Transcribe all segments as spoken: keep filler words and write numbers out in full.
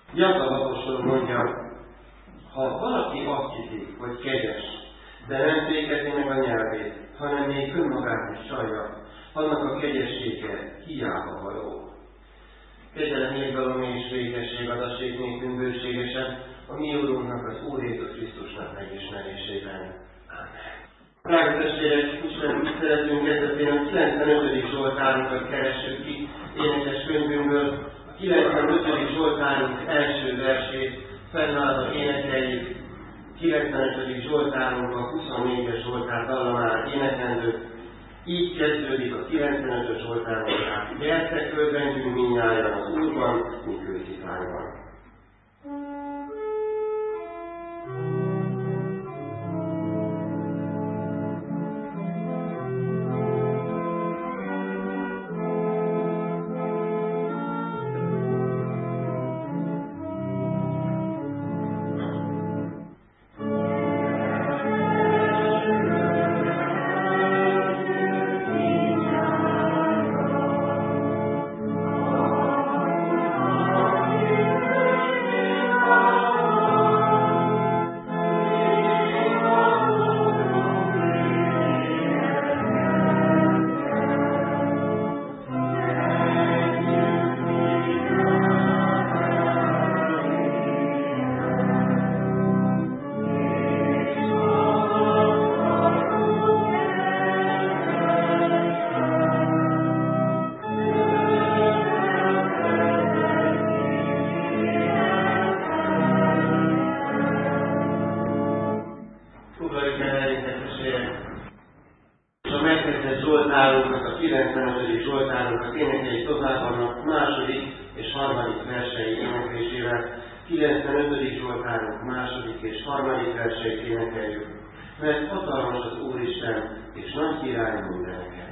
Jakab apostol mondja, ha valaki azt hiszi, hogy kegyes, de nem fékezi meg a nyelvét, hanem még önmagát is csalja, annak a kegyessége hiába való. Kegyelem, irgalom és békesség adassék nékünk bőségesen a mi Úrunknak, az Úr Jézus Krisztusnak megismerésében. Amen. Drága testvérek, Isten tiszteletünk kezdetén a kilencvenötödik Zsoltárunkat keressük ki énekes könyvünkből. A kilencvenötödik Zsoltárunk első versét fennállva énekeljük. kilencvenötödik Zsoltárunk a huszonnégyes Zsoltár dallamára énekendő. Így kezdődik a kilencvenötös Zsoltárunk. Gyertek, örvendjünk mindnyájan az Úrban, mi kőszikányban. Mert hatalmas az Úristen, és nagy király mindeneken.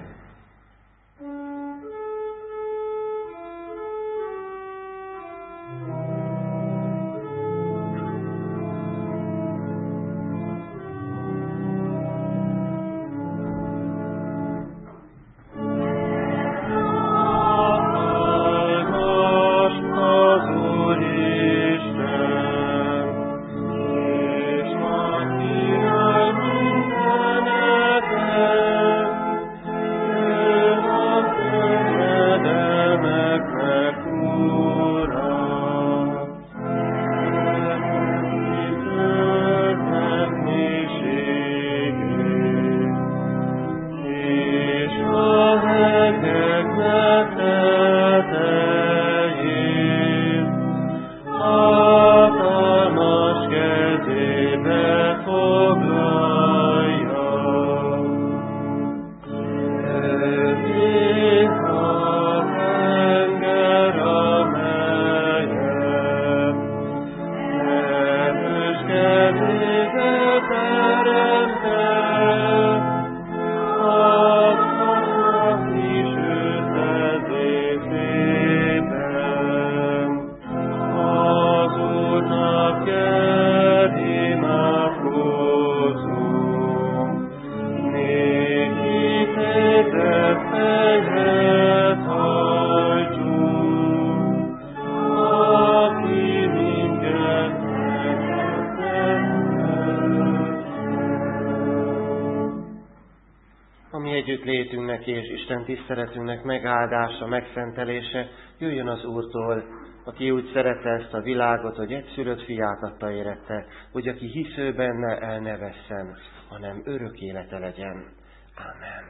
Együttlétünknek és Isten tiszteletünknek megáldása, megszentelése jöjjön az Úrtól, aki úgy szerette ezt a világot, hogy egyszülött fiát adta érette, hogy aki hisző benne, el ne vesszen, hanem örök élete legyen. Ámen.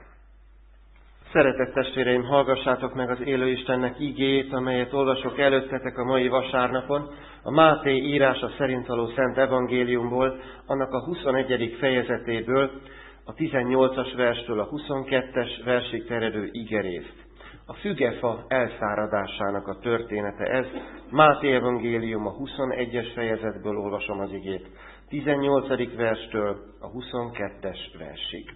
Szeretett testvéreim, hallgassátok meg az élő Istennek igéjét, amelyet olvasok előttetek a mai vasárnapon, a Máté írása szerint való Szent Evangéliumból, annak a huszonegyedik fejezetéből, a tizennyolcas verstől a huszonkettes versig terjedő igerészt. A fügefa elszáradásának a története ez. Máté Evangélium a huszonegyes fejezetből olvasom az igét, tizennyolcadik verstől a huszonkettes versig.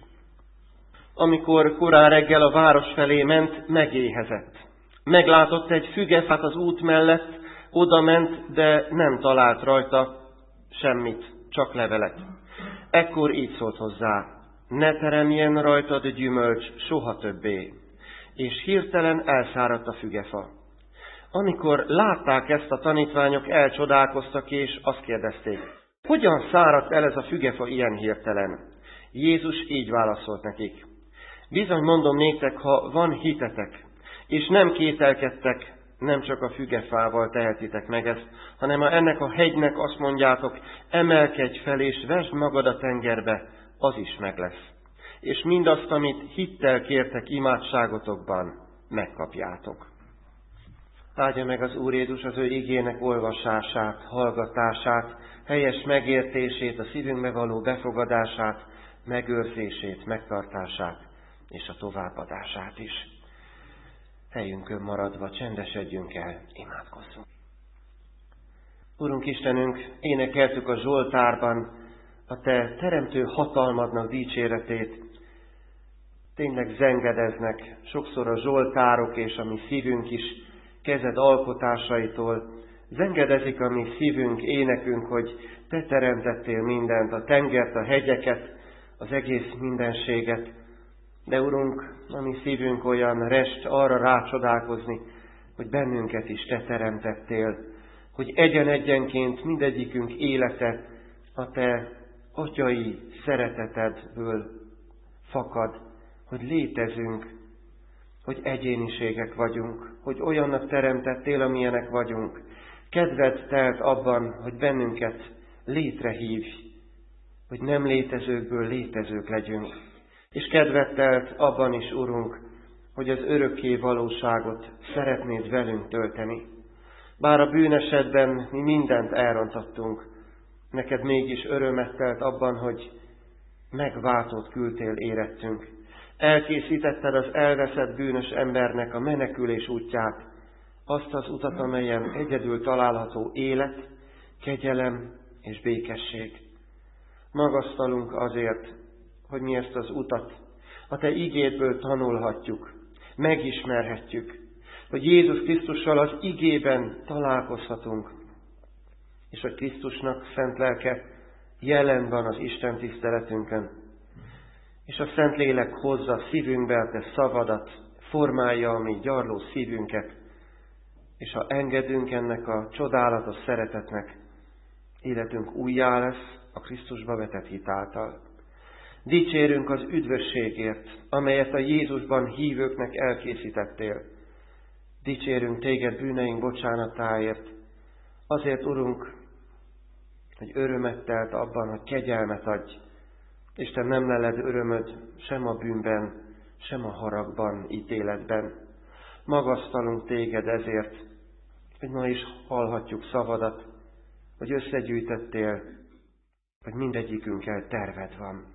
Amikor korán reggel a város felé ment, megéhezett. Meglátott egy fügefát az út mellett, oda ment, de nem talált rajta semmit, csak levelet. Ekkor így szólt hozzá: ne teremjen rajtad gyümölcs soha többé. És hirtelen elszáradt a fügefa. Amikor látták ezt, a tanítványok elcsodálkoztak, és azt kérdezték, hogyan száradt el ez a fügefa ilyen hirtelen? Jézus így válaszolt nekik. Bizony mondom néktek, ha van hitetek, és nem kételkedtek, nem csak a fügefával tehetitek meg ezt, hanem ha ennek a hegynek azt mondjátok, emelkedj fel és vesd magad a tengerbe, az is meg lesz. És mindazt, amit hittel kértek imádságotokban, megkapjátok. Áldja meg az Úr Jézus az ő igének olvasását, hallgatását, helyes megértését, a szívünkbe való befogadását, megőrzését, megtartását és a továbbadását is. Helyünkön maradva csendesedjünk el, imádkozzunk. Urunk Istenünk, énekeltük a Zsoltárban a Te teremtő hatalmadnak dicséretét. Tényleg zengedeznek sokszor a zsoltárok és a mi szívünk is kezed alkotásaitól. Zengedezik a mi szívünk, énekünk, hogy Te teremtettél mindent, a tengert, a hegyeket, az egész mindenséget. De Urunk, a mi szívünk olyan rest arra rácsodálkozni, hogy bennünket is Te teremtettél, hogy egyen-egyenként mindegyikünk élete a Te atyai szeretetedből fakad, hogy létezünk, hogy egyéniségek vagyunk, hogy olyannak teremtettél, amilyenek vagyunk. Kedved telt abban, hogy bennünket létrehívj, hogy nem létezőkből létezők legyünk. És kedved telt abban is, Urunk, hogy az örökké valóságot szeretnéd velünk tölteni. Bár a bűnesetben mi mindent elrontottunk, neked mégis örömet telt abban, hogy megváltót küldtél érettünk. Elkészítetted az elveszett bűnös embernek a menekülés útját, azt az utat, amelyen egyedül található élet, kegyelem és békesség. Magasztalunk azért, hogy mi ezt az utat a Te igédből tanulhatjuk, megismerhetjük, hogy Jézus Krisztussal az igében találkozhatunk, és hogy Krisztusnak szent lelke jelen van az Isten tiszteletünkön, és a Szentlélek hozza szívünkbe a Te szavadat, formálja a mi gyarló szívünket, és ha engedünk ennek a csodálatos szeretetnek, életünk újjá lesz a Krisztusba vetett hit által. Dicsérünk az üdvösségért, amelyet a Jézusban hívőknek elkészítettél. Dicsérünk Téged bűneink bocsánatáért, azért, Urunk, hogy örömet telt abban, hogy kegyelmet adj, és Te nem leled örömöd sem a bűnben, sem a haragban, ítéletben. Magasztalunk Téged ezért, hogy ma is hallhatjuk szavadat, hogy összegyűjtöttél, hogy mindegyikünkkel terved van.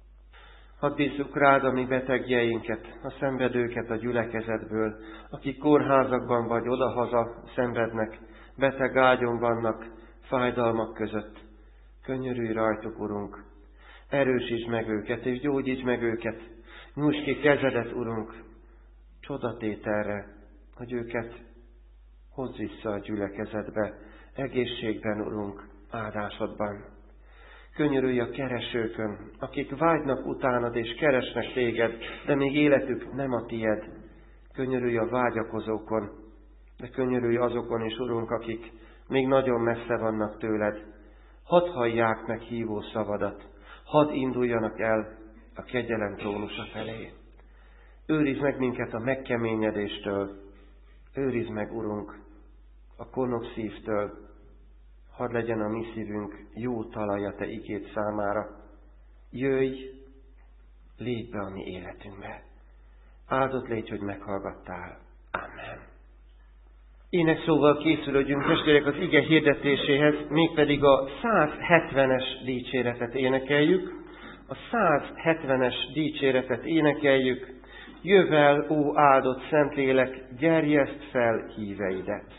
Hadd bízzuk rád a mi betegjeinket, a szenvedőket a gyülekezetből, akik kórházakban vagy odahaza szenvednek, beteg ágyon vannak, fájdalmak között. Könyörülj rajtuk, Urunk! Erősítsd meg őket, és gyógyítsd meg őket! Nyújtsd ki kezedet, Urunk! Csodatételre, hogy őket hozz vissza a gyülekezetbe, egészségben, Urunk, áldásodban. Könyörülj a keresőkön, akik vágynak utánad és keresnek téged, de még életük nem a tied. Könyörülj a vágyakozókon, de könyörülj azokon is, Urunk, akik még nagyon messze vannak tőled. Hadd hallják meg hívó szavadat, hadd induljanak el a kegyelem trónusa felé. Őrizd meg minket a megkeményedéstől, őrizd meg, Urunk, a gonosz szívtől, hadd legyen a mi szívünk jó talaja Te igéd számára. Jöjj, légy be a mi életünkbe. Áldott légy, hogy meghallgattál. Amen. Énekszóval készülődjünk, testvérek, az ige hirdetéséhez, mégpedig a százhetvenes dicséretet énekeljük. A százhetvenes dicséretet énekeljük. Jövel, ó áldott Szentlélek, gerjeszt fel híveidet.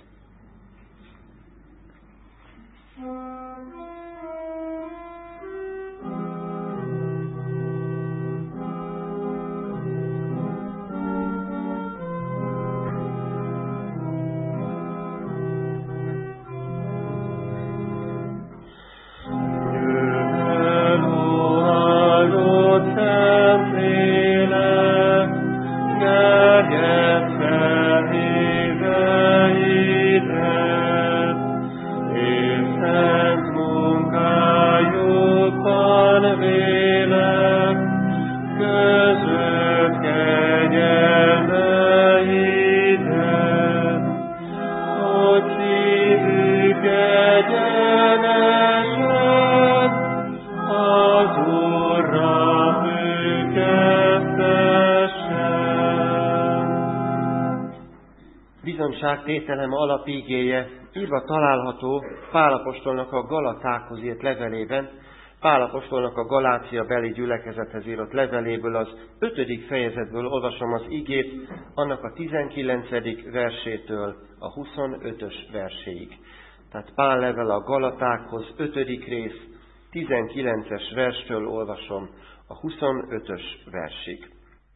Gerjeszt fel híveidet. világtételem alapigéje írva található Pál apostolnak a Galatákhoz írt levelében, Pál apostolnak a Galácia beli gyülekezethez írott leveléből, az ötödik fejezetből olvasom az igét, annak a tizenkilencedik versétől a huszonötös verséig. Tehát Pál level a Galatákhoz, ötödik rész, tizenkilences verstől olvasom a huszonötös versig.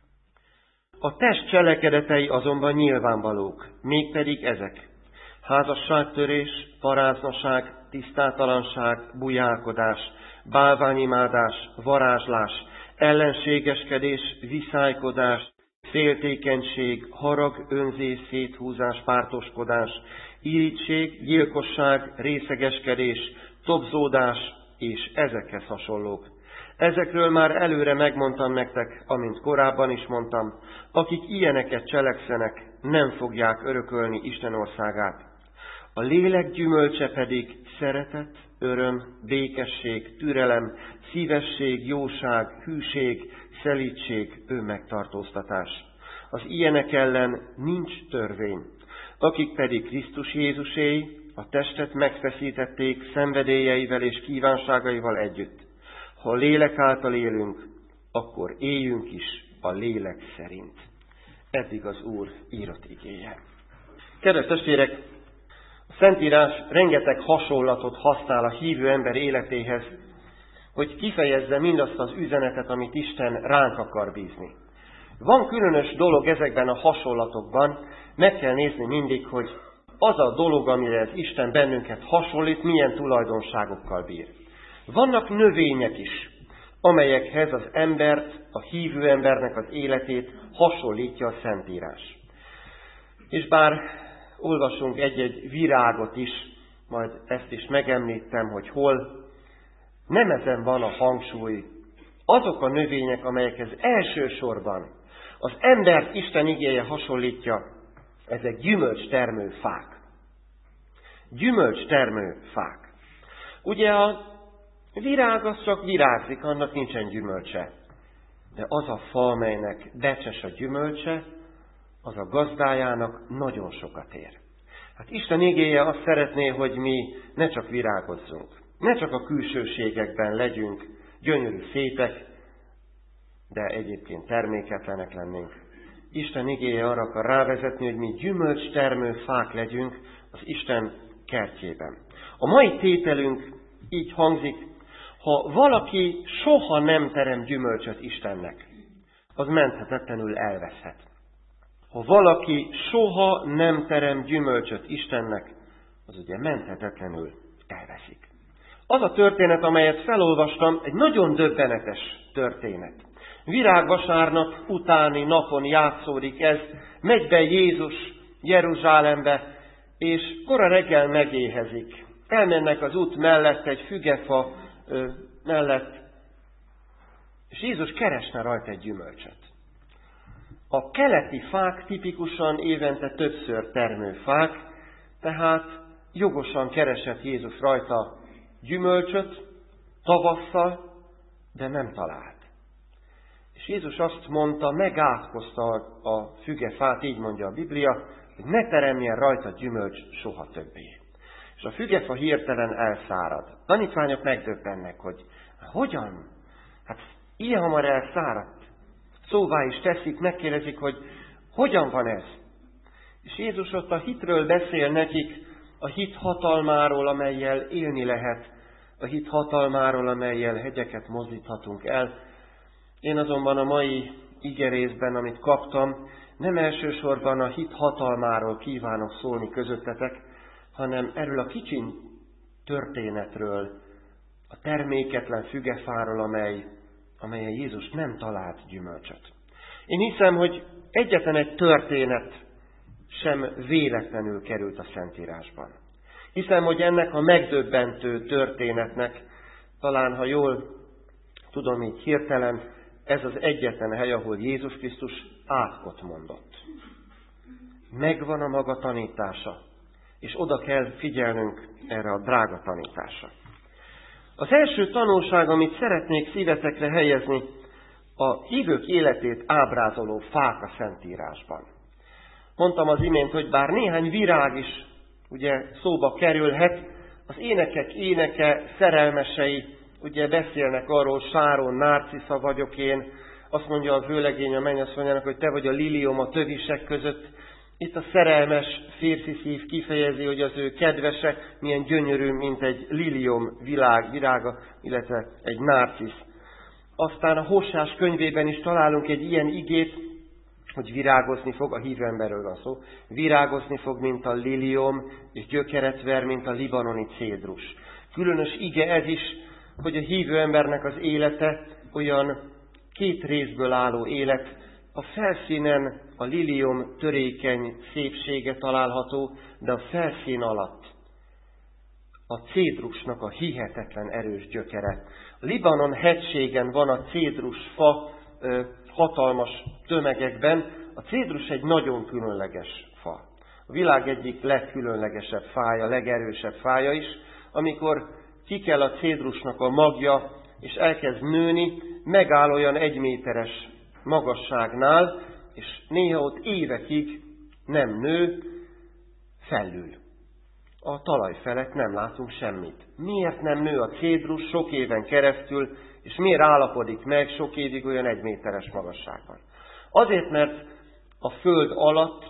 A test cselekedetei azonban nyilvánvalók, mégpedig ezek: házasságtörés, paráznaság, tisztátalanság, bujálkodás, bálványimádás, varázslás, ellenségeskedés, viszálykodás, féltékenység, harag, önzés, széthúzás, pártoskodás, irigység, gyilkosság, részegeskedés, tobzódás és ezekhez hasonlók. Ezekről már előre megmondtam nektek, amint korábban is mondtam, akik ilyeneket cselekszenek, nem fogják örökölni Isten országát. A lélek gyümölcse pedig szeretet, öröm, békesség, türelem, szívesség, jóság, hűség, szelídség, önmegtartóztatás. Az ilyenek ellen nincs törvény. Akik pedig Krisztus Jézuséi, a testet megfeszítették szenvedélyeivel és kívánságaival együtt. Ha a lélek által élünk, akkor éljünk is a lélek szerint. Eddig az Úr írott igéje. Kedves testvérek, a Szentírás rengeteg hasonlatot használ a hívő ember életéhez, hogy kifejezze mindazt az üzenetet, amit Isten ránk akar bízni. Van különös dolog ezekben a hasonlatokban, meg kell nézni mindig, hogy az a dolog, amire ez Isten bennünket hasonlít, milyen tulajdonságokkal bír. Vannak növények is, amelyekhez az embert, a hívő embernek az életét hasonlítja a Szentírás. És bár olvasunk egy-egy virágot is, majd ezt is megemlítem, hogy hol, nem ezen van a hangsúly. Azok a növények, amelyekhez elsősorban az embert Isten igéje hasonlítja, ezek gyümölcstermő fák. Gyümölcstermő fák. Ugye a virág az csak virágzik, annak nincsen gyümölcse. De az a fa, amelynek becses a gyümölcse, az a gazdájának nagyon sokat ér. Hát Isten igéje azt szeretné, hogy mi ne csak virágozzunk, ne csak a külsőségekben legyünk gyönyörű szépek, de egyébként terméketlenek lennénk. Isten igéje arra akar rávezetni, hogy mi gyümölcstermő fák legyünk az Isten kertjében. A mai tételünk így hangzik: ha valaki soha nem terem gyümölcsöt Istennek, az menthetetlenül elveszhet. Ha valaki soha nem terem gyümölcsöt Istennek, az ugye menthetetlenül elveszik. Az a történet, amelyet felolvastam, egy nagyon döbbenetes történet. Virágvasárnap utáni napon játszódik ez, megy be Jézus Jeruzsálembe, és kora reggel megéhezik. Elmennek az út mellett, egy fügefa ö, mellett, és Jézus keresne rajta egy gyümölcsöt. A keleti fák tipikusan évente többször termő fák, tehát jogosan keresett Jézus rajta gyümölcsöt tavasszal, de nem talált. És Jézus azt mondta, megátkozta a fügefát, így mondja a Biblia, hogy ne teremjen rajta gyümölcs soha többé. És a fügefa hirtelen elszárad. Tanítványok megdöbbennek, hogy hogyan? Hát ilyen hamar elszáradt. Szóvá is teszik, megkérdezik, hogy hogyan van ez? És Jézus ott a hitről beszél nekik, a hit hatalmáról, amellyel élni lehet, a hit hatalmáról, amellyel hegyeket mozdíthatunk el. Én azonban a mai igerészben, amit kaptam, nem elsősorban a hit hatalmáról kívánok szólni közöttetek, hanem erről a kicsin történetről, a terméketlen fügefáról, amely, amelyen Jézus nem talált gyümölcsöt. Én hiszem, hogy egyetlen egy történet sem véletlenül került a Szentírásban. Hiszem, hogy ennek a megdöbbentő történetnek, talán ha jól tudom így hirtelen, ez az egyetlen hely, ahol Jézus Krisztus átkot mondott. Megvan a maga tanítása, és oda kell figyelnünk erre a drága tanításra. Az első tanulság, amit szeretnék szívetekre helyezni, a hívők életét ábrázoló fák a Szentírásban. Mondtam az imént, hogy bár néhány virág is ugye szóba kerülhet, az énekek éneke, szerelmesei ugye beszélnek arról, Sáron, Nárcisza vagyok én, azt mondja a vőlegény a mennyasszonyának, hogy te vagy a liliom a tövisek között. Itt a szerelmes férfi szív kifejezi, hogy az ő kedvese milyen gyönyörű, mint egy liliom világ, virága, illetve egy nárcisz. Aztán a Hosea könyvében is találunk egy ilyen igét, hogy virágozni fog, a hívő emberről van szó, virágozni fog, mint a liliom, és gyökeret ver, mint a libanoni cédrus. Különös ige ez is, hogy a hívő embernek az élete olyan két részből álló élet. A felszínen a liliom törékeny szépsége található, de a felszín alatt a cédrusnak a hihetetlen erős gyökere. A Libanon hegységen van a cédrus fa ö, hatalmas tömegekben. A cédrus egy nagyon különleges fa. A világ egyik legkülönlegesebb fája, legerősebb fája is. Amikor kikel a cédrusnak a magja, és elkezd nőni, megáll olyan egy méteres magasságnál, és néha ott évekig nem nő, fellül. A talaj felett nem látunk semmit. Miért nem nő a cédrus sok éven keresztül, és miért állapodik meg sok évig olyan egy méteres magasságban? Azért, mert a föld alatt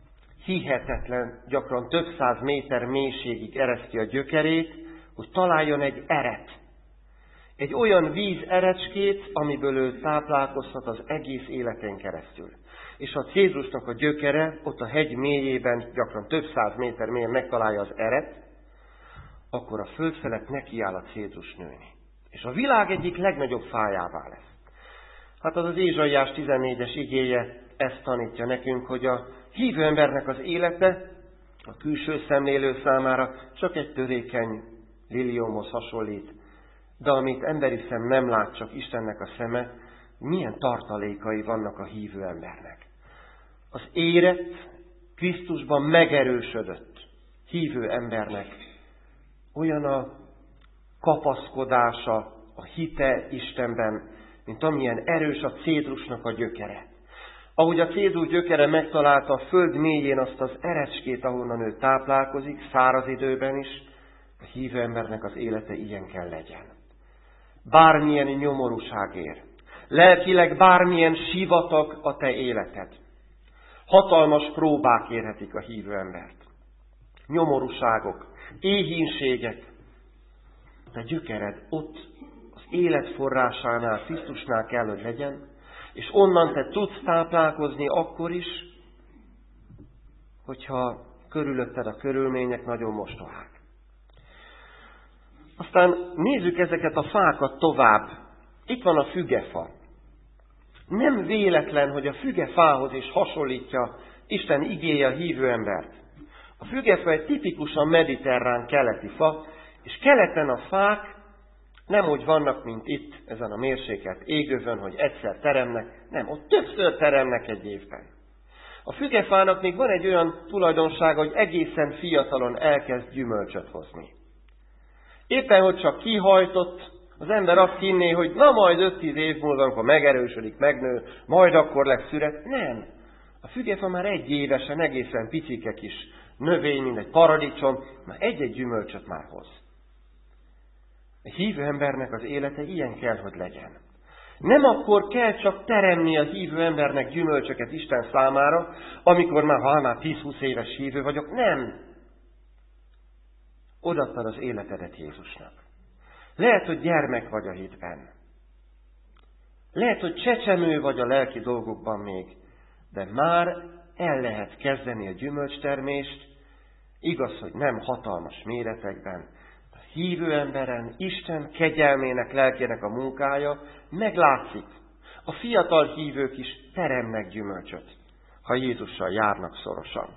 hihetetlen, gyakran több száz méter mélységig ereszti a gyökerét, hogy találjon egy eret. Egy olyan víz erecskét, amiből ő táplálkozhat az egész életen keresztül. És a cédrusnak a gyökere ott a hegy mélyében, gyakran több száz méter mélyen megtalálja az eret, akkor a föld felett nekiáll a cédrus nőni. És a világ egyik legnagyobb fájává lesz. Hát az az Ézsaiás tizennégyes igéje ezt tanítja nekünk, hogy a hívő embernek az élete a külső szemlélő számára csak egy törékeny liliomhoz hasonlít, de amit emberi szem nem lát, csak Istennek a szeme, milyen tartalékai vannak a hívő embernek. Az érett, Krisztusban megerősödött hívő embernek olyan a kapaszkodása, a hite Istenben, mint amilyen erős a cédrusnak a gyökere. Ahogy a cédrus gyökere megtalálta a föld mélyén azt az erecskét, ahonnan ő táplálkozik, száraz időben is, a hívő embernek az élete ilyen kell legyen. Bármilyen nyomorúság ér, lelkileg bármilyen sivatag a te életed. Hatalmas próbák érhetik a hívő embert. Nyomorúságok, éhínségek. De gyökered ott az élet forrásánál, Krisztusnál kell, hogy legyen, és onnan te tudsz táplálkozni akkor is, hogyha körülötted a körülmények nagyon mostohák. Aztán nézzük ezeket a fákat tovább. Itt van a fügefa. Nem véletlen, hogy a fügefához is hasonlítja Isten igéje a hívő embert. A fügefa egy tipikusan mediterrán keleti fa, és keleten a fák nem úgy vannak, mint itt, ezen a mérsékelt égövön, hogy egyszer teremnek, nem, ott többször teremnek egy évben. A fügefának még van egy olyan tulajdonsága, hogy egészen fiatalon elkezd gyümölcsöt hozni. Éppen, hogy csak kihajtott, az ember azt hinné, hogy na majd öt-tíz év múlva, amikor megerősödik, megnő, majd akkor lesz szüret. Nem. A fügefa már egy évesen, egészen picike kis növény, mint egy paradicsom, már egy-egy gyümölcsöt már hoz. A hívő embernek az élete ilyen kell, hogy legyen. Nem akkor kell csak teremni a hívő embernek gyümölcsöket Isten számára, amikor már, ha már tíz-húsz éves hívő vagyok, nem. Odaadtad az életedet Jézusnak. Lehet, hogy gyermek vagy a hitben. Lehet, hogy csecsemő vagy a lelki dolgokban még, de már el lehet kezdeni a gyümölcstermést, igaz, hogy nem hatalmas méretekben. A hívő emberen Isten kegyelmének, lelkének a munkája meglátszik. A fiatal hívők is teremnek gyümölcsöt, ha Jézussal járnak szorosan.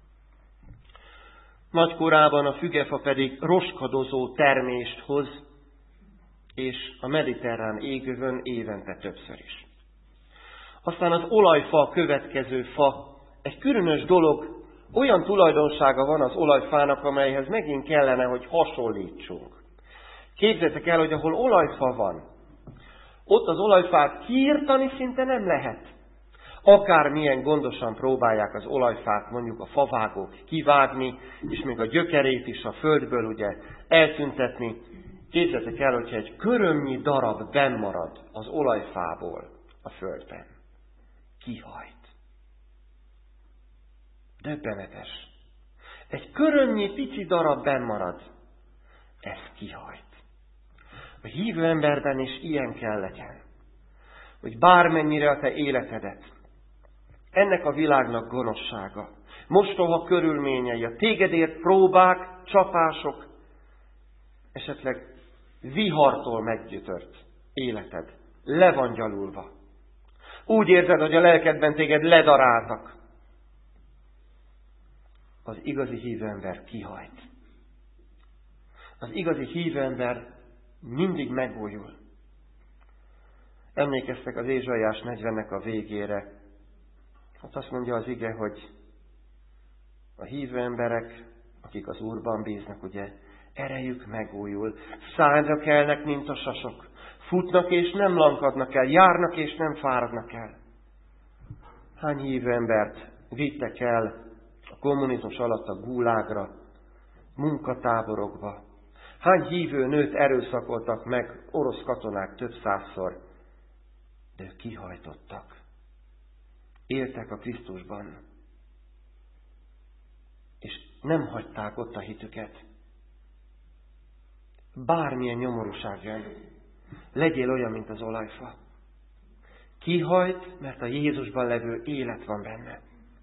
Nagykorában a fügefa pedig roskadozó termést hoz, és a mediterrán égövön évente többször is. Aztán az olajfa a következő fa. Egy különös dolog, olyan tulajdonsága van az olajfának, amelyhez megint kellene, hogy hasonlítsunk. Képzeljétek el, hogy ahol olajfa van, ott az olajfát kiirtani szinte nem lehet. akármilyen gondosan próbálják az olajfát, mondjuk a favágók kivágni, és még a gyökerét is a földből ugye eltüntetni, képzeljétek el, hogyha egy körömnyi darab benn marad az olajfából a földben. Kihajt. Döbbenetes. Egy körömnyi pici darab benn marad. Ez kihajt. A hívő emberben is ilyen kell legyen. Hogy bármennyire a te életedet, ennek a világnak gonoszsága, mostoha körülményei, a tégedért próbák, csapások, esetleg vihartól meggyötört életed, le van gyalulva. Úgy érzed, hogy a lelkedben téged ledaráltak. Az igazi hívőember kihajt. Az igazi hívőember mindig megújul. Emlékeztek az Ézsaiás negyvennek a végére. Hát azt mondja az ige, hogy a hívő emberek, akik az Úrban bíznak, ugye, erejük megújul, szájra kelnek, mint a sasok, futnak és nem lankadnak el, járnak és nem fáradnak el. Hány hívő embert vittek el a kommunizmus alatt a gulágra, munkatáborokba? Hány hívő nőt erőszakoltak meg orosz katonák több százszor, de ők kihajtottak. Éltek a Krisztusban, és nem hagyták ott a hitüket. Bármilyen nyomorúság jön, legyél olyan, mint az olajfa. Kihajt, mert a Jézusban levő élet van benne.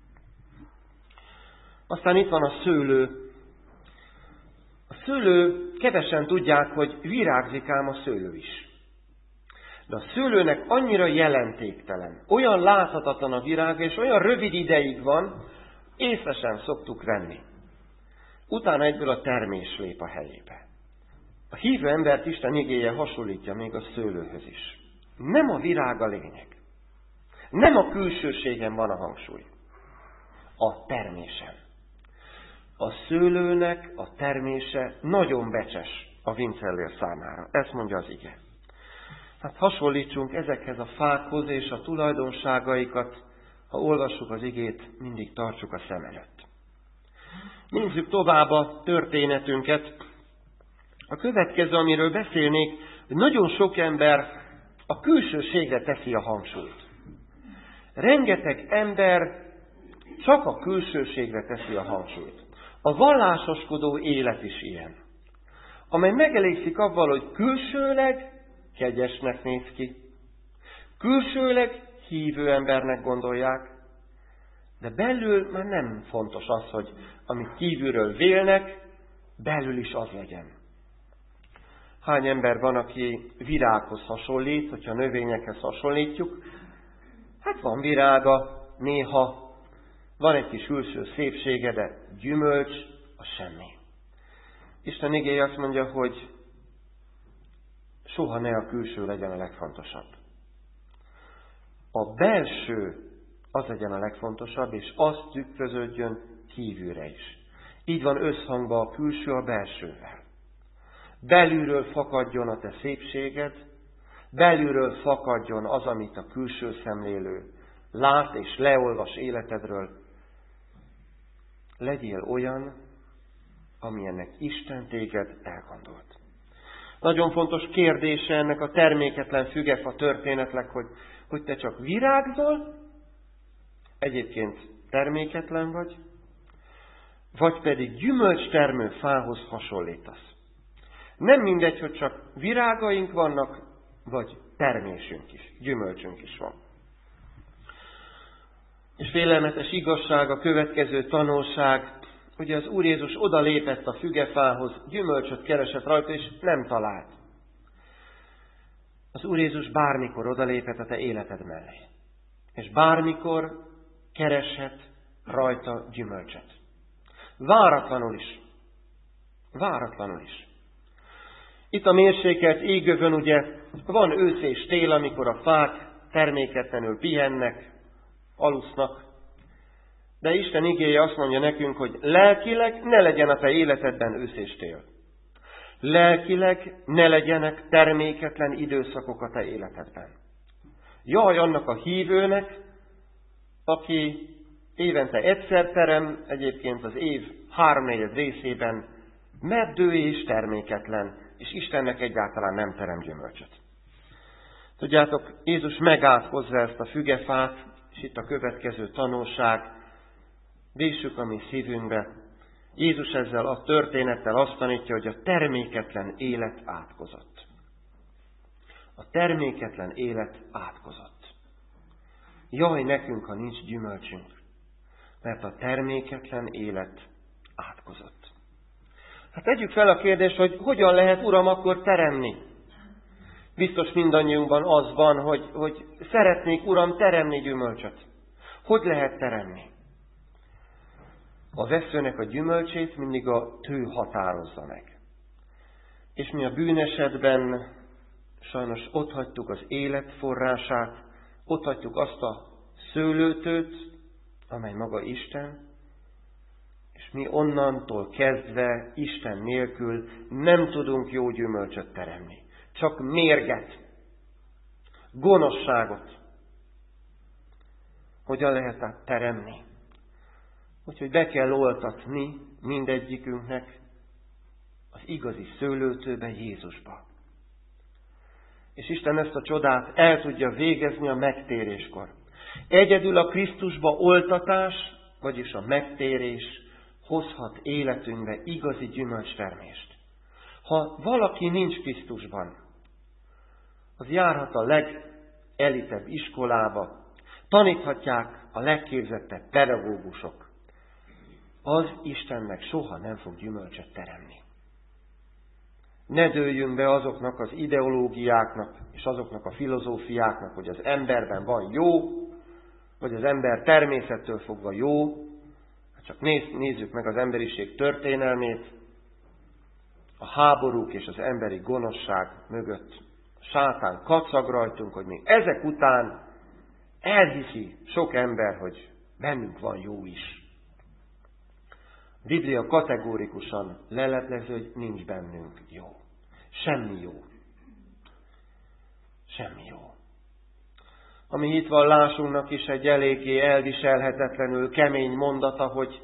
Aztán itt van a szőlő. A szőlő, kevesen tudják, hogy virágzik ám a szőlő is. De a szőlőnek annyira jelentéktelen, olyan láthatatlan a virága, és olyan rövid ideig van, észre sem szoktuk venni. Utána egyből a termés lép a helyébe. A hívő embert Isten igéje hasonlítja még a szőlőhöz is. Nem a virág a lényeg. Nem a külsőségen van a hangsúly. A termésen. A szőlőnek a termése nagyon becses a vincellér számára. Ezt mondja az ige. Hát hasonlítsunk ezekhez a fákhoz, és a tulajdonságaikat, ha olvassuk az igét, mindig tartsuk a szem előtt. Nézzük tovább a történetünket. A következő, amiről beszélnék, hogy nagyon sok ember a külsőségre teszi a hangsúlyt. Rengeteg ember csak a külsőségre teszi a hangsúlyt. A vallásoskodó élet is ilyen, amely megelégszik avval, hogy külsőleg kegyesnek néz ki. Külsőleg hívő embernek gondolják, de belül már nem fontos az, hogy amit kívülről vélnek, belül is az legyen. Hány ember van, aki virághoz hasonlít, hogyha növényekhez hasonlítjuk? Hát van virága, néha van egy kis külső szépsége, de gyümölcs, az semmi. Isten igéje azt mondja, hogy soha ne a külső legyen a legfontosabb. A belső az legyen a legfontosabb, és az tükröződjön kívülre is. Így van összhangban a külső a belsővel. Belülről fakadjon a te szépséged, belülről fakadjon az, amit a külső szemlélő lát és leolvas életedről. Legyél olyan, amilyennek Isten téged elgondolt. Nagyon fontos kérdése ennek a terméketlen fügefa történetnek, hogy, hogy te csak virágzol, egyébként terméketlen vagy, vagy pedig gyümölcstermő fához hasonlítasz. Nem mindegy, hogy csak virágaink vannak, vagy termésünk is, gyümölcsünk is van. És félelmetes igazság, a következő tanulság, hogy az Úr Jézus oda lépett a fügefához, gyümölcsöt keresett rajta, és nem talált. Az Úr Jézus bármikor odalépett a te életed mellé. És bármikor kereshet rajta gyümölcsöt. Váratlanul is. Váratlanul is. Itt a mérsékelt égövön ugye van ősz és tél, amikor a fák terméketlenül pihennek, alusznak. De Isten igéje azt mondja nekünk, hogy lelkileg ne legyen a te életedben ősz és tél. Lelkileg ne legyenek terméketlen időszakok a te életedben. Jaj annak a hívőnek, aki évente egyszer terem, egyébként az év háromnegyed részében meddő és terméketlen, és Istennek egyáltalán nem terem gyümölcsöt. Tudjátok, Jézus megátkozza ezt a fügefát, és itt a következő tanulság, vessük a mi szívünkbe. Jézus ezzel a történettel azt tanítja, hogy a terméketlen élet átkozott. A terméketlen élet átkozott. Jaj nekünk, ha nincs gyümölcsünk, mert a terméketlen élet átkozott. Hát tegyük fel a kérdést, hogy hogyan lehet, Uram, akkor teremni? Biztos mindannyiunkban az van, hogy, hogy szeretnék, Uram, teremni gyümölcsöt. Hogy lehet teremni? A veszőnek a gyümölcsét mindig a tő határozza meg. És mi a bűnesetben sajnos otthagytuk az élet forrását, otthagytuk azt a szőlőtőt, amely maga Isten, és mi onnantól kezdve Isten nélkül nem tudunk jó gyümölcsöt teremni. Csak mérget, gonoszságot. Hogyan lehet át teremni? Úgyhogy be kell oltatni mindegyikünknek az igazi szőlőtőbe, Jézusba. És Isten ezt a csodát el tudja végezni a megtéréskor. Egyedül a Krisztusba oltatás, vagyis a megtérés hozhat életünkbe igazi gyümölcstermést. Ha valaki nincs Krisztusban, az járhat a legelitebb iskolába, taníthatják a legképzettebb pedagógusok. Az Istennek soha nem fog gyümölcsöt teremni. Ne dőljünk be azoknak az ideológiáknak és azoknak a filozófiáknak, hogy az emberben van jó, vagy az ember természettől fogva jó. Csak néz, nézzük meg az emberiség történelmét, a háborúk és az emberi gonoszság mögött. A sátán kacag rajtunk, hogy még ezek után elhiszi sok ember, hogy bennünk van jó is. A Biblia kategórikusan leleplező, hogy nincs bennünk jó. Semmi jó. Semmi jó. A mi hitvallásunknak is egy eléggé elviselhetetlenül kemény mondata, hogy,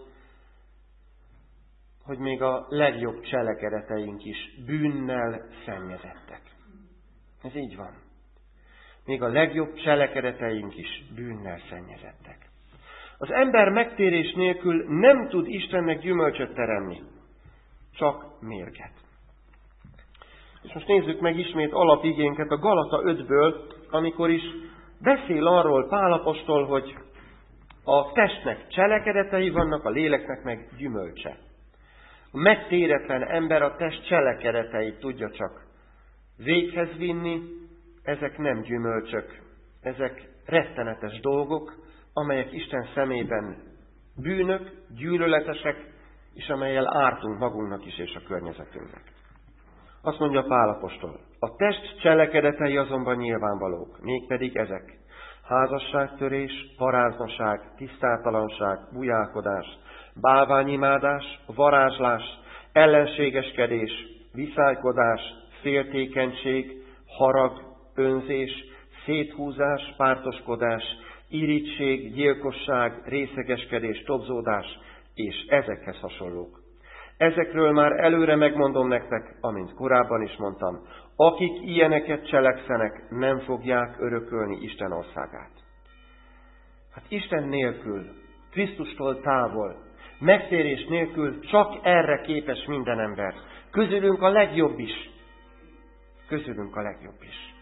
hogy még a legjobb cselekedeteink is bűnnel szennyezettek. Ez így van. Még a legjobb cselekedeteink is bűnnel szennyezettek. Az ember megtérés nélkül nem tud Istennek gyümölcsöt teremni, csak mérget. És most nézzük meg ismét alapigénket a Galata ötből, amikor is beszél arról Pál apostol, hogy a testnek cselekedetei vannak, a léleknek meg gyümölcse. A megtéretlen ember a test cselekedeteit tudja csak véghez vinni, ezek nem gyümölcsök, ezek rettenetes dolgok, amelyek Isten szemében bűnök, gyűlöletesek, és amellyel ártunk magunknak is és a környezetünknek. Azt mondja Pál apostol, a test cselekedetei azonban nyilvánvalók, mégpedig ezek: házasságtörés, paráznaság, tisztátalanság, bujálkodás, bálványimádás, varázslás, ellenségeskedés, viszálykodás, féltékenység, harag, önzés, széthúzás, pártoskodás, irigység, gyilkosság, részegeskedés, tobzódás, és ezekhez hasonlók. Ezekről már előre megmondom nektek, amint korábban is mondtam, akik ilyeneket cselekszenek, nem fogják örökölni Isten országát. Hát Isten nélkül, Krisztustól távol, megtérés nélkül csak erre képes minden ember. Közülünk a legjobb is. Közülünk a legjobb is.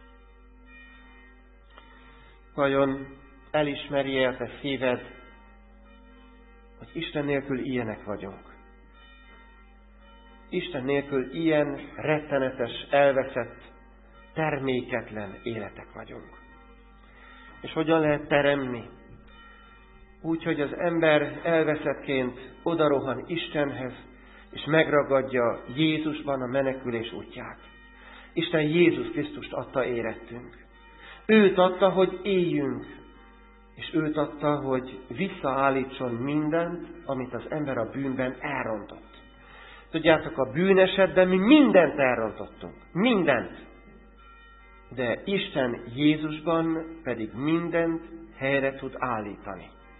Vajon elismeri a te szíved, hogy Isten nélkül ilyenek vagyunk? Isten nélkül ilyen rettenetes, elveszett, terméketlen életek vagyunk. És hogyan lehet teremni? Úgy, hogy az ember elveszettként odarohan Istenhez, és megragadja Jézusban a menekülés útját. Isten Jézus Krisztust adta érettünk. Őt adta, hogy éljünk, és őt adta, hogy visszaállítson mindent, amit az ember a bűnben elrontott. Tudjátok, a bűnesetben mi mindent elrontottunk. Mindent. De Isten Jézusban pedig mindent helyre tud állítani.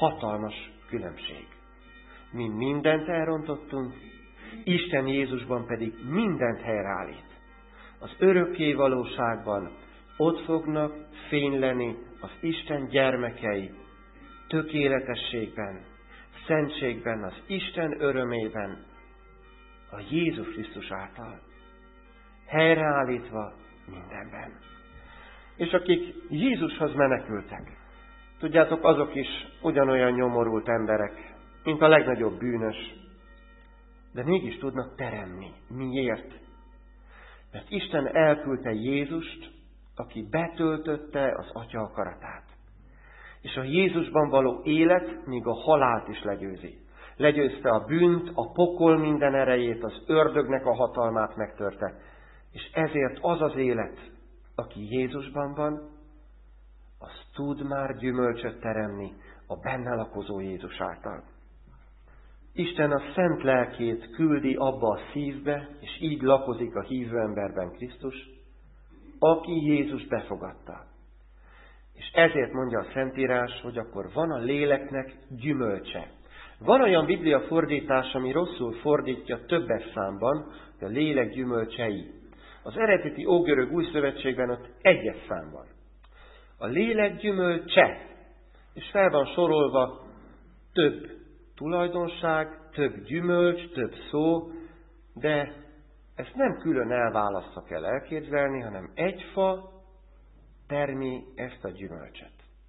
hatalmas különbség. Mi mindent elrontottunk, Isten Jézusban pedig mindent helyreállít. Az örökké valóságban ott fognak fényleni az Isten gyermekei, tökéletességben, szentségben, az Isten örömében, a Jézus Krisztus által, helyreállítva mindenben. És akik Jézushoz menekültek, tudjátok, azok is ugyanolyan nyomorult emberek, mint a legnagyobb bűnös, de mégis tudnak teremni. Miért? Mert Isten elküldte Jézust, aki betöltötte az Atya akaratát. És a Jézusban való élet még a halált is legyőzi. Legyőzte a bűnt, a pokol minden erejét, az ördögnek a hatalmát megtörte. És ezért az az élet, aki Jézusban van, az tud már gyümölcsöt teremni a benne lakozó Jézus által. Isten a szent lelkét küldi abba a szívbe, és így lakozik a hívő emberben Krisztus, aki Jézus befogadta. És ezért mondja a Szentírás, hogy akkor van a léleknek gyümölcse. Van olyan Biblia fordítás, ami rosszul fordítja többes számban, hogy a lélek gyümölcsei. Az eredeti ógörög új szövetségben ott egyes szám van. A lélek gyümölcse, és fel van sorolva több tulajdonság, több gyümölcs, több szó, de ezt nem külön elválasztva kell elképzelni, hanem egy fa termi ezt a gyümölcset.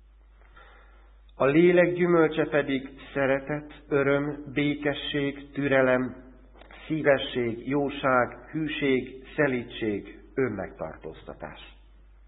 A lélek gyümölcse pedig szeretet, öröm, békesség, türelem, szívesség, jóság, hűség, szelídség, önmegtartóztatás.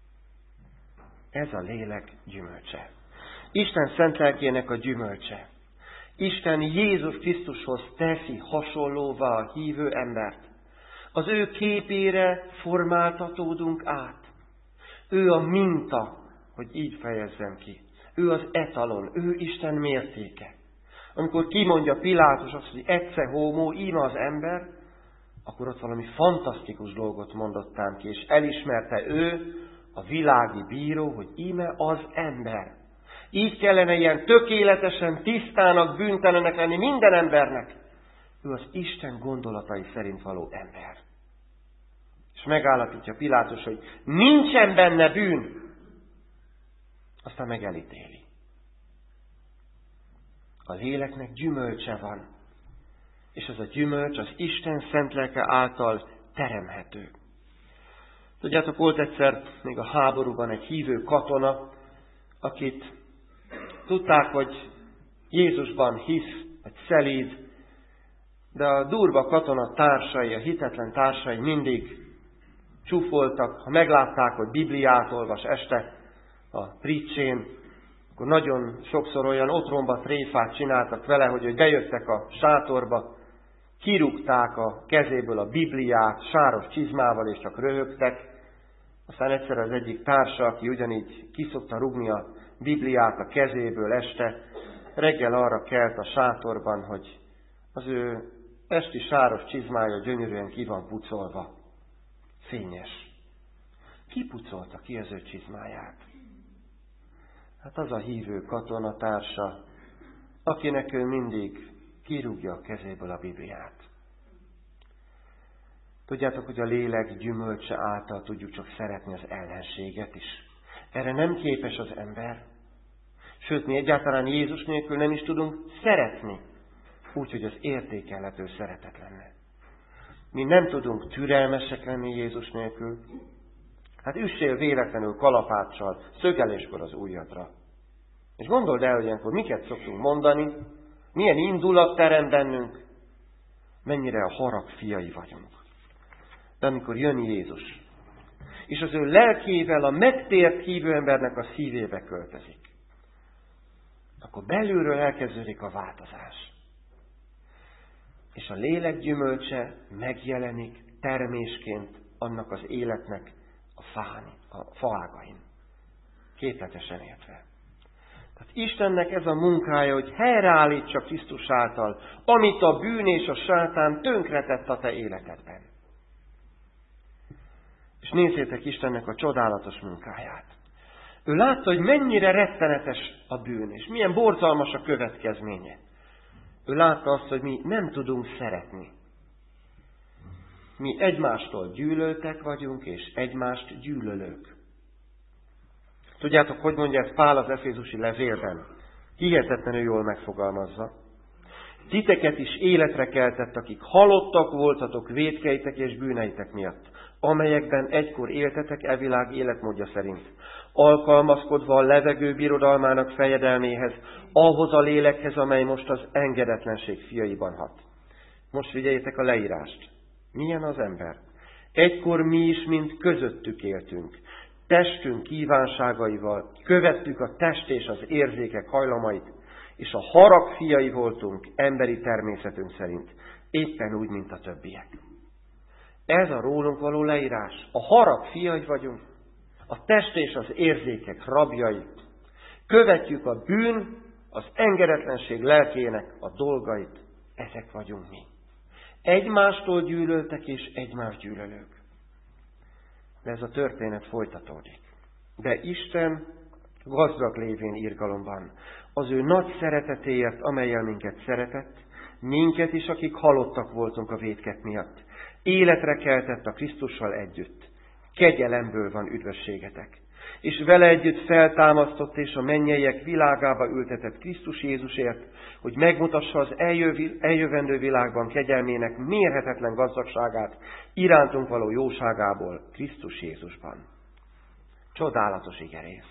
Ez a lélek gyümölcse. Isten szent lelkének a gyümölcse. Isten Jézus Krisztushoz teszi hasonlóvá a hívő embert. Az ő képére formáltatódunk át. Ő a minta, hogy így fejezzem ki. Ő az etalon, ő Isten mértéke. Amikor kimondja Pilátus azt, hogy ecce homo, íme az ember, akkor ott valami fantasztikus dolgot mondottám ki, és elismerte ő, a világi bíró, hogy íme az ember. Így kellene ilyen tökéletesen, tisztának, bűntelenek lenni minden embernek. Ő az Isten gondolatai szerint való ember. És megállapítja Pilátus, hogy nincsen benne bűn. Aztán meg elítéli. A léleknek gyümölcse van. És ez a gyümölcs az Isten szent lelke által teremhető. Tudjátok, volt egyszer még a háborúban egy hívő katona, akit tudták, hogy Jézusban hisz, vagy szelíd, de a durva katona társai, a hitetlen társai mindig csúfoltak, ha meglátták, hogy Bibliát olvas este a pricsén, akkor nagyon sokszor olyan otromba tréfát csináltak vele, hogy, hogy bejöttek a sátorba, kirúgták a kezéből a Bibliát sáros csizmával, és csak röhögtek. Aztán egyszer az egyik társa, aki ugyanígy kiszokta rúgni a Bibliát a kezéből este, reggel arra kelt a sátorban, hogy az ő esti sáros csizmája gyönyörűen ki van pucolva. Fényes. Ki pucolta ki az ő csizmáját? Hát az a hívő katonatársa, akinek ő mindig kirúgja a kezéből a Bibliát. Tudjátok, hogy a lélek gyümölcse által tudjuk csak szeretni az ellenséget is. Erre nem képes az ember. Sőt, mi egyáltalán Jézus nélkül nem is tudunk szeretni. Úgyhogy az értékelhető szeretet lenne. Mi nem tudunk türelmesek lenni Jézus nélkül. Hát üssél véletlenül kalapáccsal, szögeléskor az ujjadra. És gondold el, hogy ilyenkor miket szoktunk mondani, milyen indulat terem bennünk, mennyire a harag fiai vagyunk. De amikor jön Jézus, és az ő lelkével a megtért hívő embernek a szívébe költözik, akkor belülről elkezdődik a változás. És a lélek gyümölcse megjelenik termésként annak az életnek a fán, a faágain. Képletesen értve. Tehát Istennek ez a munkája, hogy helyreállítsa Krisztus által, amit a bűn és a sátán tönkretett a te életedben. És nézzétek Istennek a csodálatos munkáját. Ő látta, hogy mennyire rettenetes a bűn, és milyen borzalmas a következménye. Ő látta azt, hogy mi nem tudunk szeretni. Mi egymástól gyűlöltek vagyunk, és egymást gyűlölők. Tudjátok, hogy mondja ezt Pál az efézusi levélben? Hihetetlenül jól megfogalmazza. Titeket is életre keltett, akik halottak voltatok vétkeitek és bűneitek miatt, amelyekben egykor éltetek e világ életmódja szerint, alkalmazkodva a levegő birodalmának fejedelméhez, ahhoz a lélekhez, amely most az engedetlenség fiaiban hat. Most figyeljétek a leírást. Milyen az ember? Egykor mi is, mint közöttük éltünk. Testünk kívánságaival követtük a test és az érzékek hajlamait, és a harag fiai voltunk emberi természetünk szerint, éppen úgy, mint a többiek. Ez a rólunk való leírás. A harag fiai vagyunk, a test és az érzékek rabjai. Követjük a bűn, az engedetlenség lelkének a dolgait. Ezek vagyunk mi. Egymástól gyűlöltek és egymás gyűlölők. De ez a történet folytatódik. De Isten gazdag lévén irgalomban, az ő nagy szeretetéért, amellyel minket szeretett, minket is, akik halottak voltunk a vétkek miatt, életre keltett a Krisztussal együtt. Kegyelemből van üdvösségetek. És vele együtt feltámasztott és a mennyeiek világába ültetett Krisztus Jézusért, hogy megmutassa az eljövő, eljövendő világban kegyelmének mérhetetlen gazdagságát, irántunk való jóságából Krisztus Jézusban. Csodálatos igerész.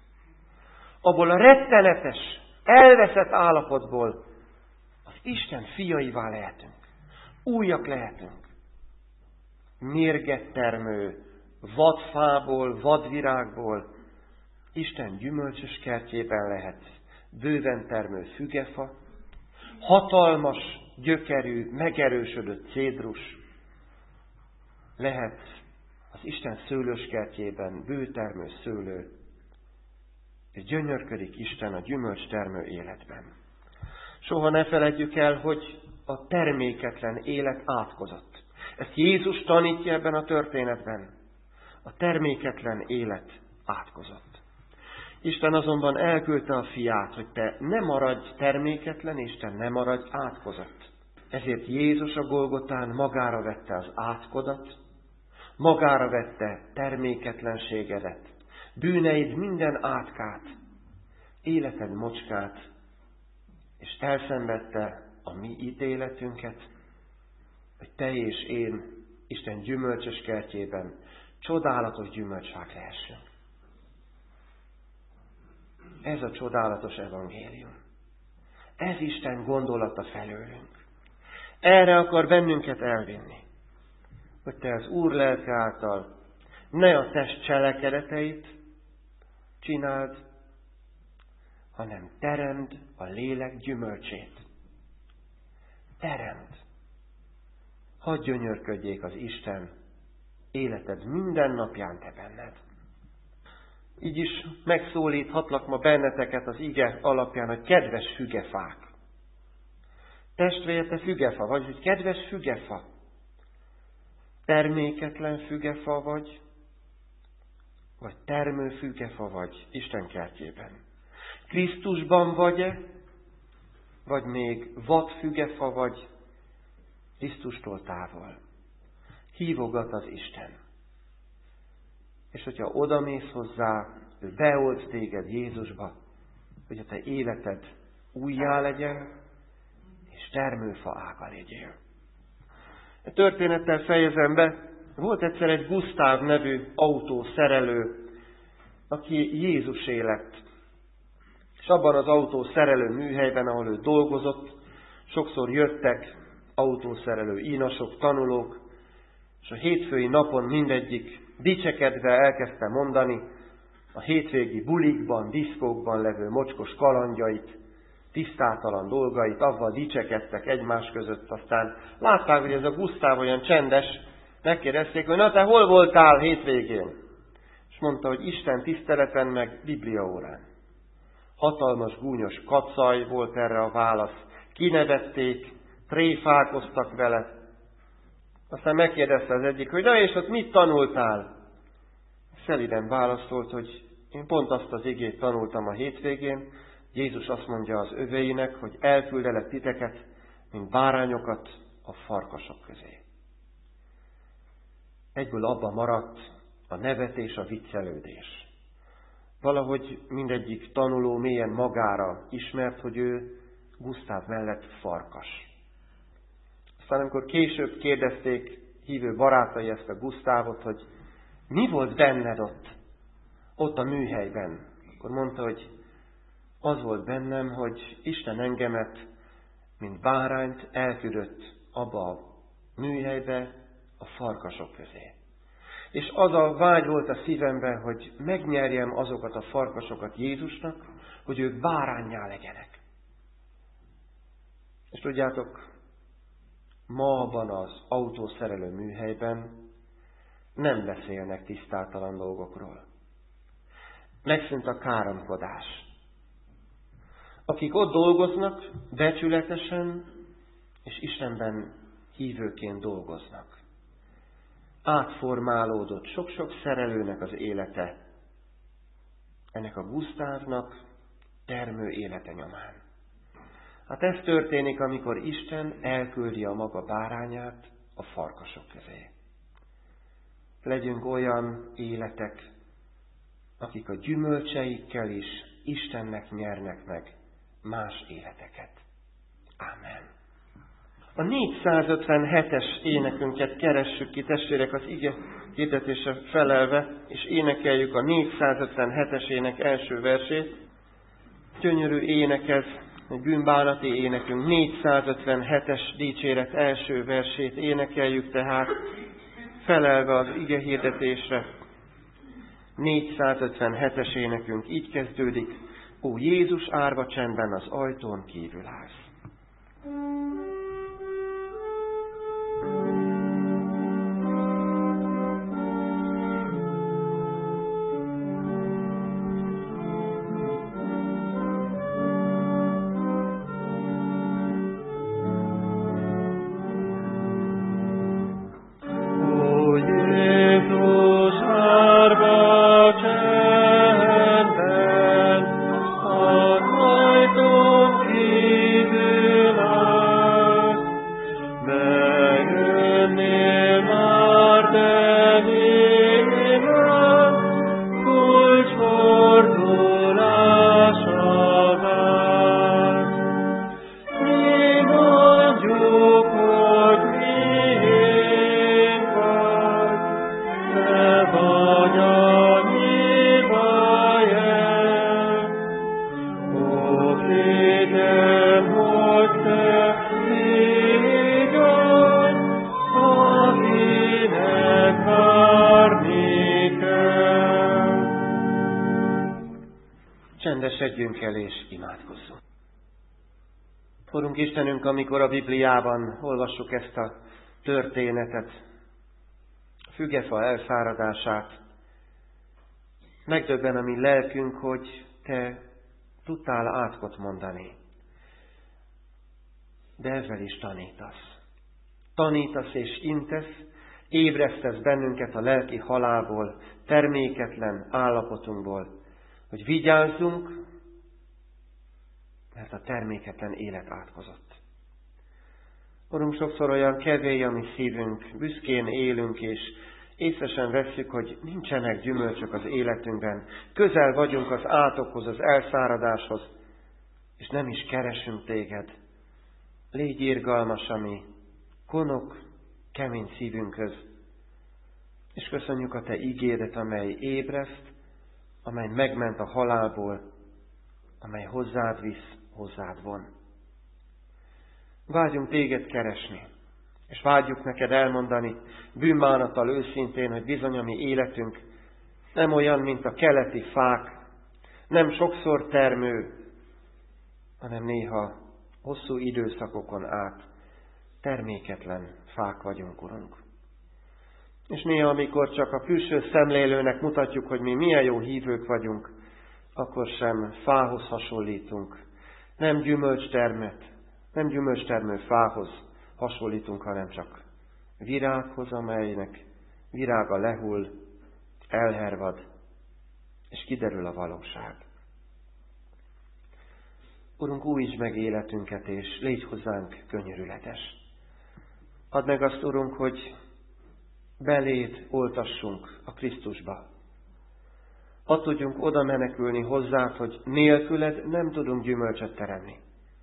Abból a rettenetes, elveszett állapotból az Isten fiaivá lehetünk. Újak lehetünk. Mérget termő, vadfából, vadvirágból, Isten gyümölcsös kertjében lehet bőven termő fügefa, hatalmas, gyökerű, megerősödött cédrus, lehet az Isten szőlős kertjében bőtermő szőlő, és gyönyörködik Isten a gyümölcs termő életben. Soha ne feledjük el, hogy a terméketlen élet átkozott. Ezt Jézus tanítja ebben a történetben. A terméketlen élet átkozott. Isten azonban elküldte a fiát, hogy te ne maradj terméketlen, és te ne maradj átkozott. Ezért Jézus a Golgotán magára vette az átkodat, magára vette terméketlenségedet, bűneid minden átkát, életed mocskát, és elszenvedte a mi ítéletünket, hogy te és én Isten gyümölcsös kertjében csodálatos gyümölcsfák lehessünk. Ez a csodálatos evangélium. Ez Isten gondolata felőlünk. Erre akar bennünket elvinni, hogy te az Úr lelke által ne a test cselekedeteit csináld, hanem teremd a lélek gyümölcsét. Teremd. Hadd gyönyörködjék az Isten életed minden napján te benned. Így is megszólíthatlak ma benneteket az ige alapján, hogy kedves fügefák. Testvér, te fügefa vagy, hogy kedves fügefa. Terméketlen fügefa vagy, vagy termő fügefa vagy Isten kertjében. Krisztusban vagy-e, vagy még vad fügefa vagy, Krisztustól távol. Hívogat az Isten. És hogyha odamész hozzá, ő beold téged Jézusba, hogy a te életed újjá legyen, és termőfa ága legyél. A történettel fejezem be. Volt egyszer egy Gusztáv nevű autószerelő, aki Jézusé lett. És abban az autószerelő műhelyben, ahol ő dolgozott, sokszor jöttek autószerelő ínasok, tanulók, és a hétfői napon mindegyik dicsekedve elkezdte mondani a hétvégi bulikban, diszkókban levő mocskos kalandjait, tisztátalan dolgait, avval dicsekedtek egymás között. Aztán látták, hogy ez a Gusztáv olyan csendes, megkérdezték, hogy na te hol voltál hétvégén? És mondta, hogy Isten tiszteleten meg bibliaórán. Hatalmas, gúnyos kacaj volt erre a válasz. Kinevették, tréfálkoztak vele. Aztán megkérdezte az egyik, hogy na és ott mit tanultál? Szeliden válaszolt, hogy Én pont azt az igét tanultam a hétvégén, Jézus azt mondja az öveinek, hogy elküldelek titeket, mint bárányokat a farkasok közé. Egyből abba maradt a nevetés, a viccelődés. Valahogy mindegyik tanuló mélyen magára ismert, hogy ő Gusztáv mellett farkas. Aztán amikor később kérdezték hívő barátai ezt a Gusztávot, hogy mi volt benned ott, ott a műhelyben, akkor mondta, hogy az volt bennem, hogy Isten engemet, mint bárányt elküldött abba a műhelybe a farkasok közé. És az a vágy volt a szívemben, hogy megnyerjem azokat a farkasokat Jézusnak, hogy ők báránnyá legyenek. És tudjátok, ma abban az autószerelő műhelyben nem beszélnek tisztátalan dolgokról. Megszűnt a káromkodás. Akik ott dolgoznak, becsületesen és Istenben hívőként dolgoznak. Átformálódott sok-sok szerelőnek az élete, ennek a Gusztávnak termő élete nyomán. Hát ez történik, amikor Isten elküldi a maga bárányát a farkasok közé. Legyünk olyan életek, akik a gyümölcseikkel is Istennek nyernek meg más életeket. Ámen. A négyszázötvenhetes énekünket keressük ki, testvérek, az ige hirdetése felelve, és énekeljük a négyszázötvenhetes ének első versét. Gyönyörű ének ez, egy bűnbánati énekünk, négyszázötvenhetes dicséret első versét énekeljük tehát, felelve az ige hirdetésre. négyszázötvenhetes énekünk így kezdődik: Ó Jézus, árva csendben az ajtón kívül állsz. Csendesedjünk el és imádkozzunk. Urunk Istenünk, amikor a Bibliában olvassuk ezt a történetet, a fügefa elszáradását, megdöbben a mi lelkünk, hogy Te tudtál átkot mondani. De ezzel is tanítasz. Tanítasz és intesz, ébresztesz bennünket a lelki halálból, terméketlen állapotunkból, hogy vigyázzunk, mert a terméketlen élet átkozott. Urunk, sokszor olyan kevés a mi szívünk, büszkén élünk, és észre sem vesszük, hogy nincsenek gyümölcsök az életünkben. Közel vagyunk az átokhoz, az elszáradáshoz, és nem is keresünk Téged. Légy irgalmas a mi konok, kemény szívünkhöz, és köszönjük a Te ígédet, amely ébreszt, amely megment a halálból, amely hozzád visz, hozzád von. Vágyunk Téged keresni, és vágyjuk neked elmondani bűnbánattal őszintén, hogy bizony a mi életünk nem olyan, mint a keleti fák, nem sokszor termő, hanem néha hosszú időszakokon át terméketlen fák vagyunk, Urunk. És néha, amikor csak a külső szemlélőnek mutatjuk, hogy mi milyen jó hívők vagyunk, akkor sem fához hasonlítunk. Nem gyümölcstermet, nem gyümölcstermő fához hasonlítunk, hanem csak virághoz, amelynek virága lehull, elhervad, és kiderül a valóság. Urunk, újítsd meg életünket, és légy hozzánk könyörületes. Add meg azt, Urunk, hogy beléd oltassunk a Krisztusba. Hadd tudjunk oda menekülni hozzád, hogy nélküled nem tudunk gyümölcsöt teremni.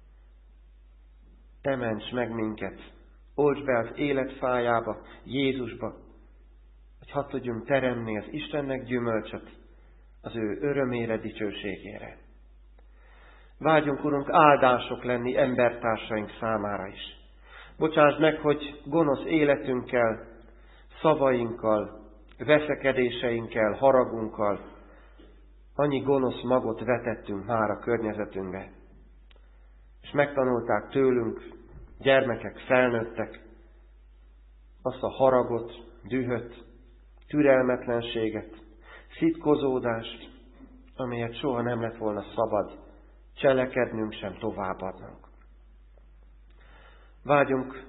Te ments meg minket, oltsd be az élet fájába, Jézusba, hogy hadd tudjunk teremni az Istennek gyümölcsöt, az ő örömére, dicsőségére. Vágyunk, Urunk, áldások lenni embertársaink számára is. Bocsásd meg, hogy gonosz életünkkel, szavainkkal, veszekedéseinkkel, haragunkkal annyi gonosz magot vetettünk már a környezetünkbe. És megtanulták tőlünk, gyermekek, felnőttek, azt a haragot, dühöt, türelmetlenséget, szitkozódást, amelyet soha nem lett volna szabad cselekednünk, sem továbbadnunk. Vágyunk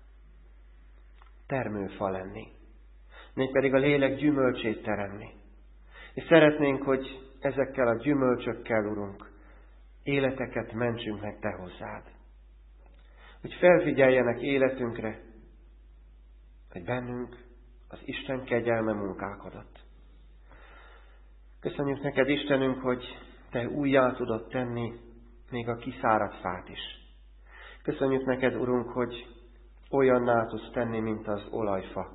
termőfa lenni, mégpedig a lélek gyümölcsét teremni. És szeretnénk, hogy ezekkel a gyümölcsökkel, Urunk, életeket mentsünk meg Te hozzád. Hogy felfigyeljenek életünkre, hogy bennünk az Isten kegyelme munkálkodott. Köszönjük neked, Istenünk, hogy Te újjá tudod tenni még a kiszáradt fát is. Köszönjük neked, Urunk, hogy olyanná tudsz tenni, mint az olajfa,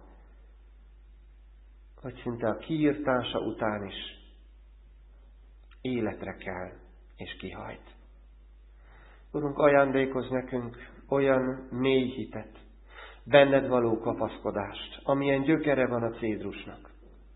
hogy szinte a kiirtása után is életre kell és kihajt. Urunk, ajándékozz nekünk olyan mély hitet, benned való kapaszkodást, amilyen gyökere van a cédrusnak.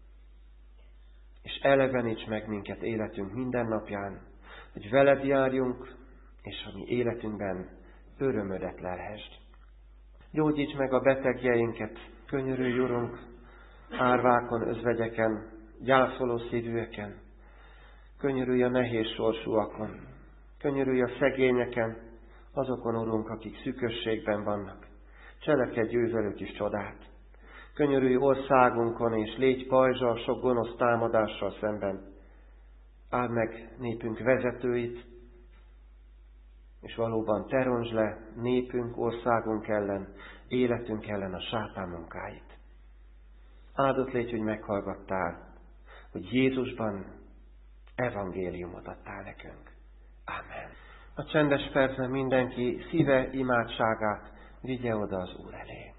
És eleveníts meg minket életünk minden napján, hogy veled járjunk, és a mi életünkben örömödet lelhesd. Gyógyíts meg a betegjeinket, könyörülj, Urunk, árvákon, özvegyeken, gyászoló szívűeken, könyörülj a nehéz sorsúakon, könyörülj a szegényeken, azokon, Urunk, akik szűkösségben vannak. Cselekedj győzelők is csodát. Könyörülj országunkon, és légy pajzsa sok gonosz támadással szemben. Áld meg népünk vezetőit, és valóban teronzsd le népünk, országunk ellen, életünk ellen a sátán munkáit. Áldott légy, hogy meghallgattál, hogy Jézusban evangéliumot adtál nekünk. Amen. A csendes percben mindenki szíve imádságát vigye oda az Úr elé.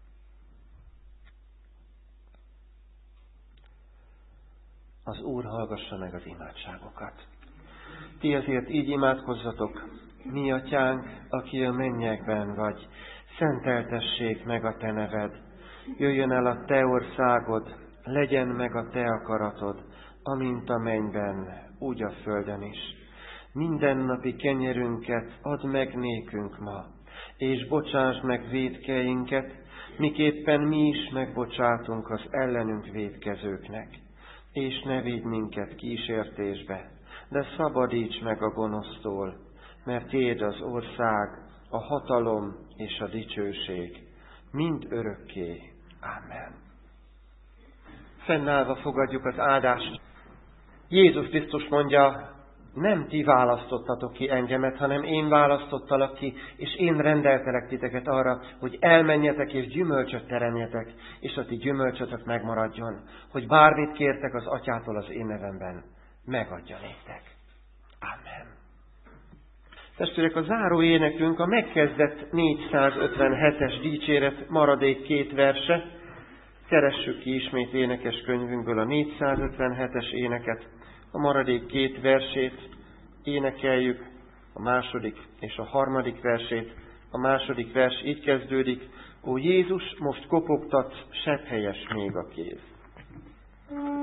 Az Úr hallgassa meg az imádságokat. Ti azért így imádkozzatok: mi atyánk, aki a mennyekben vagy, szenteltessék meg a te neved. Jöjjön el a te országod, legyen meg a te akaratod, amint a mennyben, úgy a földön is. Mindennapi kenyerünket add meg nékünk ma, és bocsásd meg vétkeinket, miképpen mi is megbocsátunk az ellenünk vétkezőknek. És ne vigy minket kísértésbe, de szabadíts meg a gonosztól, mert tiéd az ország, a hatalom és a dicsőség, mind örökké. Amen. Fennállva fogadjuk az áldást. Jézus Krisztus mondja: nem ti választottatok ki engemet, hanem én választottalak ki, és én rendeltelek titeket arra, hogy elmenjetek és gyümölcsöt teremjetek, és a ti gyümölcsötök megmaradjon, hogy bármit kértek az atyától az én nevemben, megadja néktek. Amen. Testvérek, a záró énekünk a megkezdett négyszázötvenhetes dicséret maradék két verse. Keressük ki ismét énekeskönyvünkből a négyszázötvenhetes éneket, a maradék két versét énekeljük, a második és a harmadik versét. A második vers így kezdődik: ó Jézus, most kopogtat, sepphelyes még a kéz.